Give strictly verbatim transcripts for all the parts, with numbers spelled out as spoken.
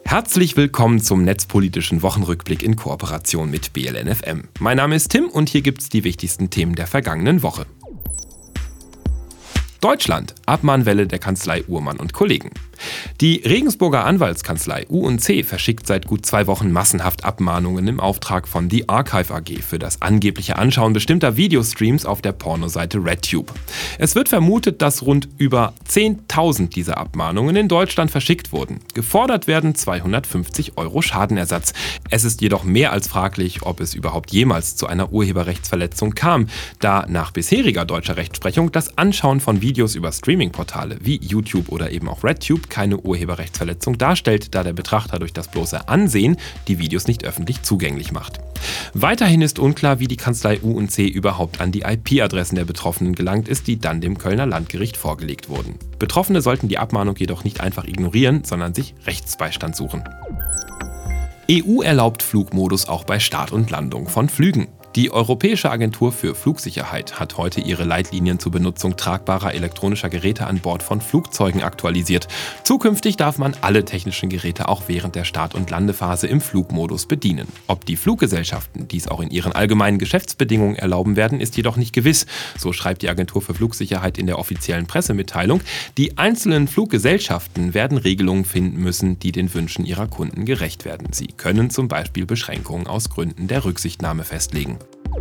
Herzlich willkommen zum netzpolitischen Wochenrückblick in Kooperation mit B L N F M. Mein Name ist Tim und hier gibt's die wichtigsten Themen der vergangenen Woche. Deutschland. Abmahnwelle der Kanzlei Uhrmann und Kollegen. Die Regensburger Anwaltskanzlei U und C verschickt seit gut zwei Wochen massenhaft Abmahnungen im Auftrag von The Archive A G für das angebliche Anschauen bestimmter Videostreams auf der Pornoseite RedTube. Es wird vermutet, dass rund über zehntausend dieser Abmahnungen in Deutschland verschickt wurden. Gefordert werden zweihundertfünfzig Euro Schadenersatz. Es ist jedoch mehr als fraglich, ob es überhaupt jemals zu einer Urheberrechtsverletzung kam, da nach bisheriger deutscher Rechtsprechung das Anschauen von Videos über Streamingportale wie YouTube oder eben auch RedTube keine Urheberrechtsverletzung darstellt, da der Betrachter durch das bloße Ansehen die Videos nicht öffentlich zugänglich macht. Weiterhin ist unklar, wie die Kanzlei U und C überhaupt an die I P-Adressen der Betroffenen gelangt ist, die dann dem Kölner Landgericht vorgelegt wurden. Betroffene sollten die Abmahnung jedoch nicht einfach ignorieren, sondern sich Rechtsbeistand suchen. E U erlaubt Flugmodus auch bei Start und Landung von Flügen. Die Europäische Agentur für Flugsicherheit hat heute ihre Leitlinien zur Benutzung tragbarer elektronischer Geräte an Bord von Flugzeugen aktualisiert. Zukünftig darf man alle technischen Geräte auch während der Start- und Landephase im Flugmodus bedienen. Ob die Fluggesellschaften dies auch in ihren allgemeinen Geschäftsbedingungen erlauben werden, ist jedoch nicht gewiss. So schreibt die Agentur für Flugsicherheit in der offiziellen Pressemitteilung. Die einzelnen Fluggesellschaften werden Regelungen finden müssen, die den Wünschen ihrer Kunden gerecht werden. Sie können zum Beispiel Beschränkungen aus Gründen der Rücksichtnahme festlegen.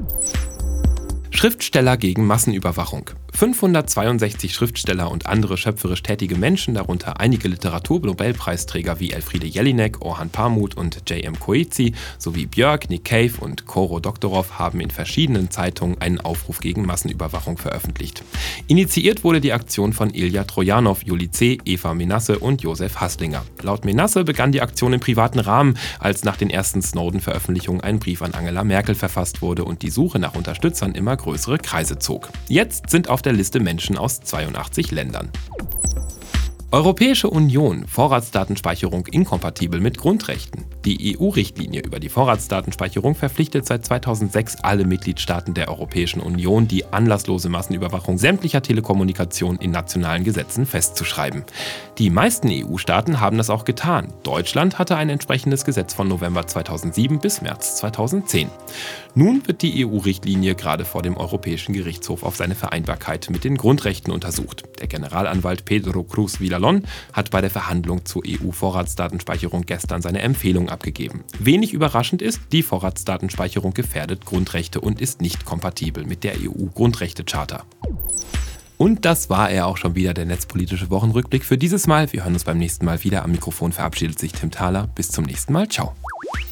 Schriftsteller gegen Massenüberwachung. fünfhundertzweiundsechzig Schriftsteller und andere schöpferisch tätige Menschen, darunter einige Literatur-Nobelpreisträger wie Elfriede Jelinek, Orhan Pamuk und J M Coetzee sowie Björk, Nick Cave und Koro Doktorov haben in verschiedenen Zeitungen einen Aufruf gegen Massenüberwachung veröffentlicht. Initiiert wurde die Aktion von Ilja Trojanow, Juli C., Eva Menasse und Josef Haslinger. Laut Menasse begann die Aktion im privaten Rahmen, als nach den ersten Snowden-Veröffentlichungen ein Brief an Angela Merkel verfasst wurde und die Suche nach Unterstützern immer größere Kreise zog. Jetzt sind auf der Liste Menschen aus zweiundachtzig Ländern. Europäische Union, Vorratsdatenspeicherung inkompatibel mit Grundrechten. Die E U-Richtlinie über die Vorratsdatenspeicherung verpflichtet seit zweitausendsechs alle Mitgliedstaaten der Europäischen Union, die anlasslose Massenüberwachung sämtlicher Telekommunikation in nationalen Gesetzen festzuschreiben. Die meisten E U-Staaten haben das auch getan. Deutschland hatte ein entsprechendes Gesetz von November zweitausendsieben bis März zweitausendzehn. Nun wird die E U-Richtlinie gerade vor dem Europäischen Gerichtshof auf seine Vereinbarkeit mit den Grundrechten untersucht. Der Generalanwalt Pedro Cruz Villalón hat bei der Verhandlung zur E U-Vorratsdatenspeicherung gestern seine Empfehlung abgegeben. Wenig überraschend ist, die Vorratsdatenspeicherung gefährdet Grundrechte und ist nicht kompatibel mit der E U-Grundrechtecharta. Und das war er auch schon wieder, der netzpolitische Wochenrückblick für dieses Mal. Wir hören uns beim nächsten Mal wieder. Am Mikrofon verabschiedet sich Tim Thaler. Bis zum nächsten Mal. Ciao.